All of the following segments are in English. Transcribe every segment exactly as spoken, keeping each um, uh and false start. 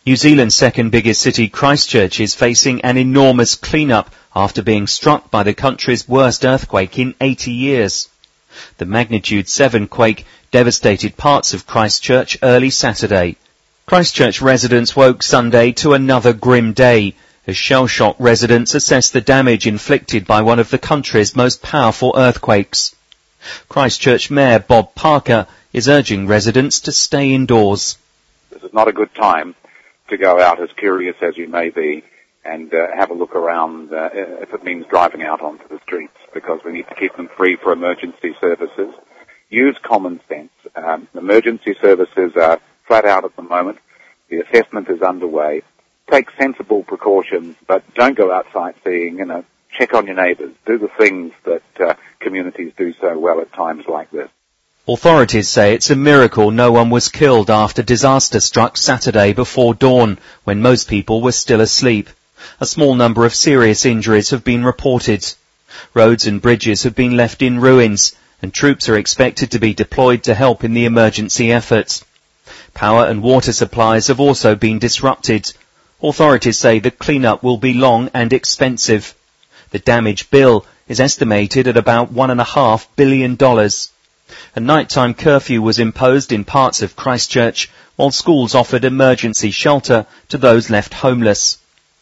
New Zealand's second biggest city, Christchurch, is facing an enormous clean-up after being struck by the country's worst earthquake in eighty years. The magnitude seven quake devastated parts of Christchurch early Saturday. Christchurch residents woke Sunday to another grim day as shell-shocked residents assessed the damage inflicted by one of the country's most powerful earthquakes. Christchurch Mayor Bob Parker is urging residents to stay indoors. This is not a good time to go out, as curious as you may be, and uh, have a look around uh, if it means driving out onto the streets, because we need to keep them free for emergency services. Use common sense. Um, emergency services are flat out at the moment. The assessment is underway. Take sensible precautions, but don't go out sightseeing. You know, check on your neighbours. Do the things that uh, communities do so well at times like this. Authorities say it's a miracle no one was killed after disaster struck Saturday before dawn, when most people were still asleep. A small number of serious injuries have been reported. Roads and bridges have been left in ruins, and troops are expected to be deployed to help in the emergency efforts. Power and water supplies have also been disrupted. Authorities say the clean-up will be long and expensive. The damage bill is estimated at about one and a half billion dollars. A nighttime curfew was imposed in parts of Christchurch, while schools offered emergency shelter to those left homeless.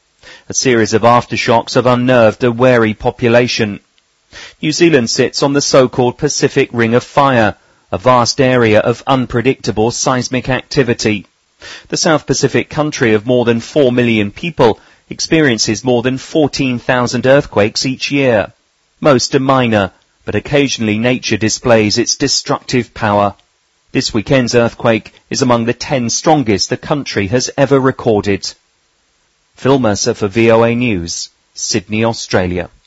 A series of aftershocks have unnerved a wary population. New Zealand sits on the so-called Pacific Ring of Fire, a vast area of unpredictable seismic activity. The South Pacific country of more than four million people experiences more than fourteen thousand earthquakes each year. Most are minor, but occasionally nature displays its destructive power. This weekend's earthquake is among the ten strongest the country has ever recorded. Phil Mercer for V O A News, Sydney, Australia.